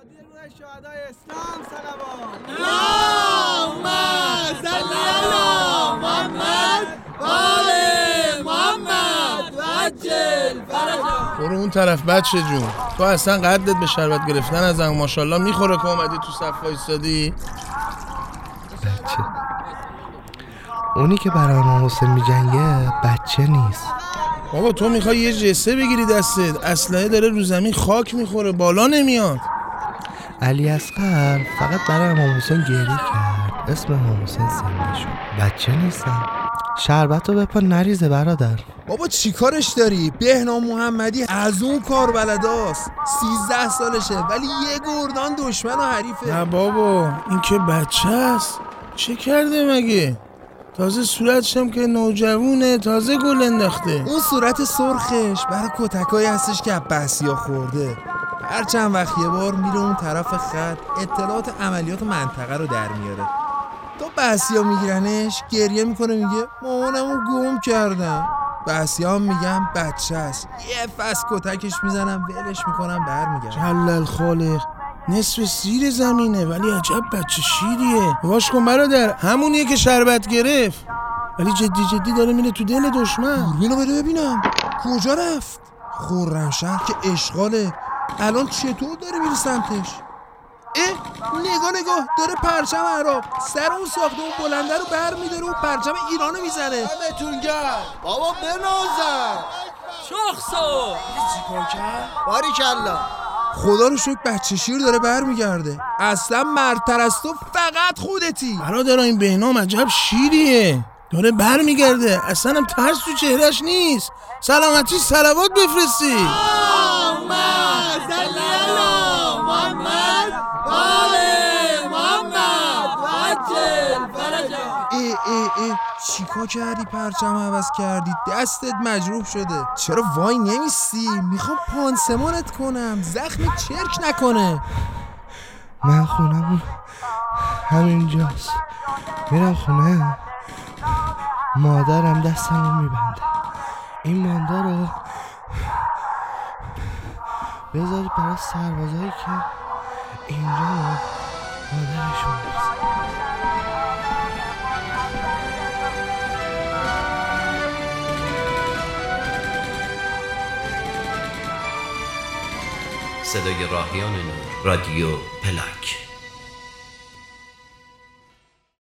شادی روح شهدای اسلام صلوات. اللهم صل علی محمد و آل محمد عجل فرجهم. برو اون طرف بچه جون، تو اصلا قدت به شربت گرفتن از هم ماشاءالله میخوره که اومدی تو صف وایسادی. بچه اونی که برای امام حسین میجنگه بچه نیست بابا. تو میخوای یه جسه بگیری دستت، اسلحه داره رو زمین خاک میخوره بالا نمیاد. علی اصغر فقط برای امام حسین گریه کرد، اسم امام حسین زنده شد. بچه نیستم. شربتو بپا نریزه برادر. بابا چی کارش داری؟ بهنام محمدی از اون کار بلداست. 13 سالشه ولی یه گردان دشمن و حریفه. نه بابا این که بچه است. چه کرده مگه؟ تازه صورتش هم که نوجوونه، تازه گل انداخته. اون صورت سرخش برای کتکایی هستش که عباسیا خورده. هر چند وقت یه بار میره اون طرف خط اطلاعات عملیات منطقه رو در میاره. تا بحثیا میگیرنش گریه میکنه، میگه مامانمو گم کردم. بحثیا هم میگم بچه است. یه فس کتکش میزنم ولش میکنم برمیگردم. جلل خالق نصف زیر زمینه ولی عجب بچه شیریه. واش کن برادر، همونیه که شربت گرفت ولی جدی جدی داره میره تو دل دشمن. دوربینو بده ببینم کجا رفت. خرمشهر که اشغاله. الان چطور داره میره سمتش؟ نگاه داره پرچم عراق سر اون ساختمون بلنده رو بر میداره و پرچم ایرانو میزنه. دمتون گرم بابا، بنازم شخصو چیکار کرد؟ باریکالله. خدا رو شکر بچه شیر داره برمیگرده. اصلا مردتر از تو فقط خودتی. برادر این بهنام عجب شیریه، داره برمیگرده. اصلا هم ترس تو چهرش نیست. سلامتی صلوات بفرستی. اللهم صل علی محمد و آل محمد عجل فرجهم. چیکار کردی؟ پرچم عوض کردی، دستت مجروح شده. چرا وای نمیستی؟ میخوام پانسمانت کنم، زخم چرک نکنه. من خونمون همینجاست. میرم خونه مادرم دستمو میبنده. این مانده رو بذاری برای سربازایی که اینجا مادرشون نیست. صدای راهیان نور، رادیو پلاک.